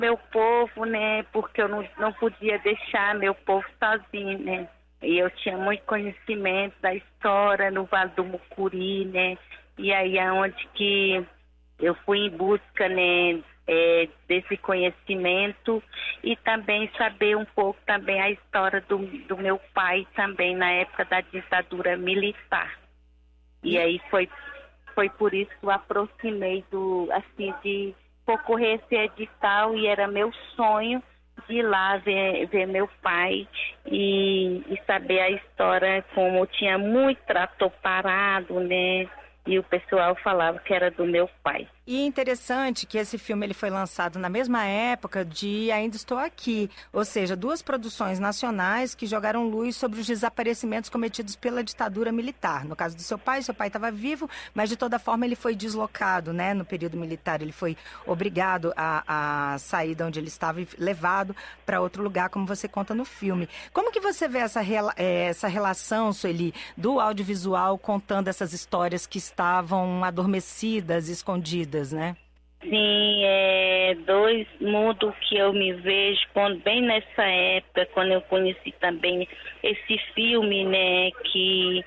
meu povo, né? Porque eu não podia deixar meu povo sozinho, né? E eu tinha muito conhecimento da história no Vale do Mucuri, né? E aí é onde que eu fui em busca, né, desse conhecimento e também saber um pouco também a história do meu pai também na época da ditadura militar. E aí foi por isso que eu aproximei de concorrer esse edital e era meu sonho de ir lá ver meu pai e saber a história, como tinha muito trator parado, né? E o pessoal falava que era do meu pai. E é interessante que esse filme ele foi lançado na mesma época de Ainda Estou Aqui, ou seja, duas produções nacionais que jogaram luz sobre os desaparecimentos cometidos pela ditadura militar. No caso do seu pai estava vivo, mas de toda forma ele foi deslocado, né? No período militar ele foi obrigado a sair de onde ele estava e levado para outro lugar, como você conta no filme. Como que você vê essa relação, Sueli, do audiovisual contando essas histórias que estavam adormecidas, escondidas, né? Sim, dois mundos que eu me vejo bem nessa época, quando eu conheci também esse filme, né, que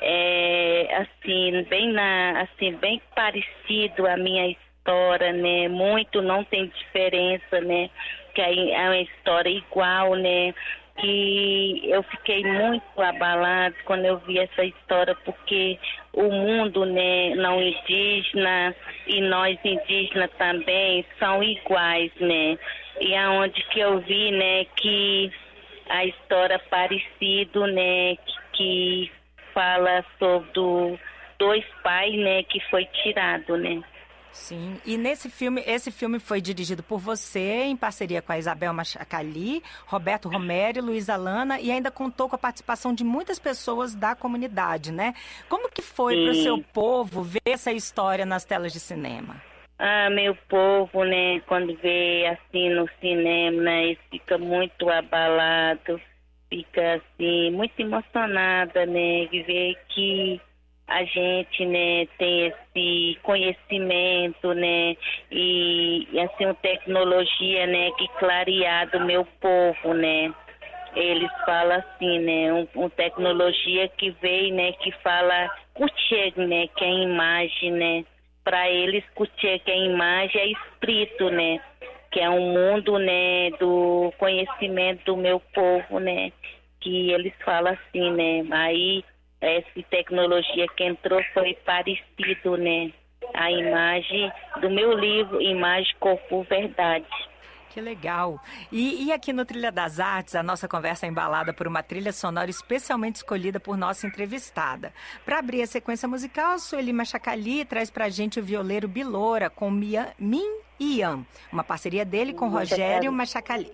é assim, bem parecido à minha história, né, muito não tem diferença, né, que é uma história igual, né, que eu fiquei muito abalada quando eu vi essa história, porque o mundo, né, não indígena e nós indígenas também são iguais, né? E aonde que eu vi, né, que a história parecida, né, que fala sobre dois pais, né, que foi tirado, né? Sim, e esse filme foi dirigido por você, em parceria com a Isabel Machacali, Roberto Romero e Luísa Lana, e ainda contou com a participação de muitas pessoas da comunidade, né? Como que foi para o seu povo ver essa história nas telas de cinema? Ah, meu povo, né, quando vê assim no cinema, né, ele fica muito abalado, fica assim, muito emocionada, né, de ver que a gente, né, tem esse conhecimento, né, e assim, uma tecnologia, né, que clarear do meu povo, né. Eles falam assim, né, uma tecnologia que veio, né, que fala Kucheg, né, que é a imagem, né. Para eles, Kucheg, que é a imagem, é espírito, né, que é um mundo, né, do conhecimento do meu povo, né, que eles falam assim, né, aí essa tecnologia que entrou foi parecido, né? A imagem do meu livro, Imagem, Corpo, Verdade. Que legal. E aqui no Trilha das Artes, a nossa conversa é embalada por uma trilha sonora especialmente escolhida por nossa entrevistada. Para abrir a sequência musical, Sueli Machacali traz pra gente o violeiro Biloura com Min Ian, uma parceria dele com Rogério Machacali.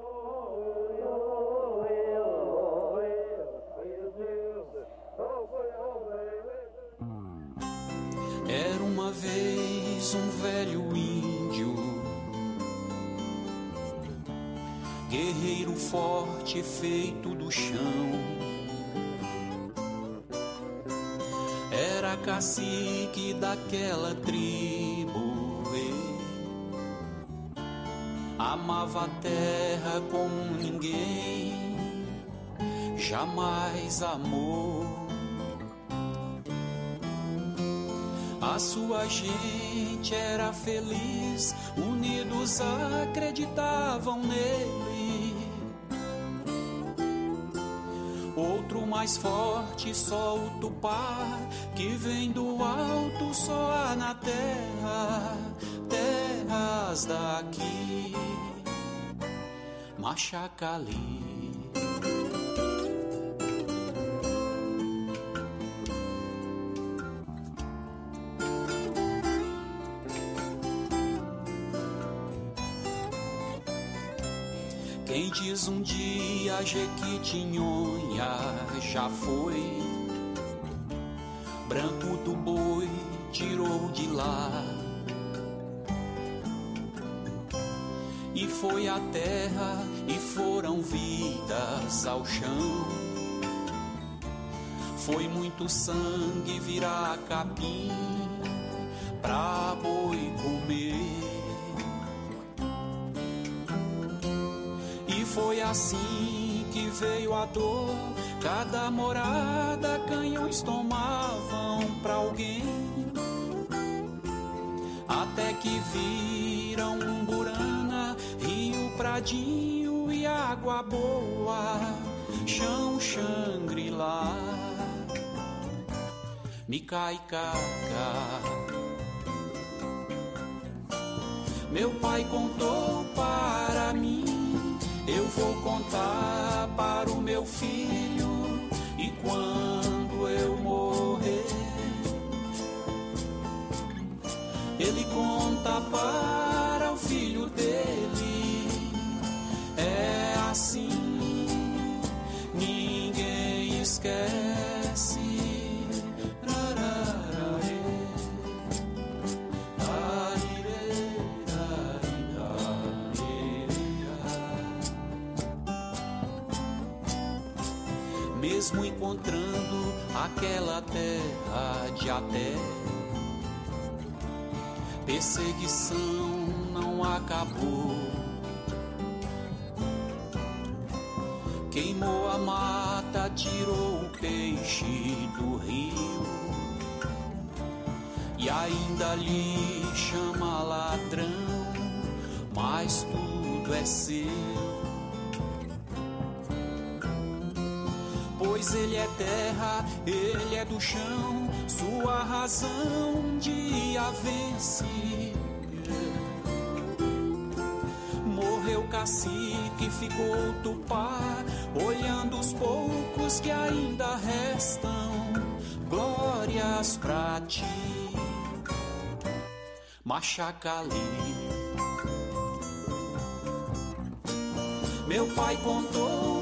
Era uma vez um velho índio, guerreiro forte feito do chão. Era cacique daquela tribo, amava a terra como ninguém jamais amou. A sua gente era feliz, unidos acreditavam nele. Outro mais forte, só o Tupá, que vem do alto só há na terra, terras daqui, Machacali. Quem diz um dia Jequitinhonha já foi, branco do boi tirou de lá, e foi a terra e foram vidas ao chão. Foi muito sangue virar capim pra boi comer. foi assim que veio a dor. Cada morada canhões tomavam pra alguém, até que viram Umburana, Rio Pradinho e Água Boa, chão Xangri-Lá, Micaicaca. Meu pai contou para mim, eu vou contar para o meu filho, e quando eu morrer, ele conta para o filho dele. É assim, ninguém esquece. Mesmo encontrando aquela terra de até, perseguição não acabou. Queimou a mata, tirou o peixe do rio, e ainda lhe chama ladrão, mas tudo é seu. Pois ele é terra, ele é do chão, sua razão dia vence. Morreu cacique, ficou Tupá, olhando os poucos que ainda restam. Glórias pra ti, Machacali. Meu pai contou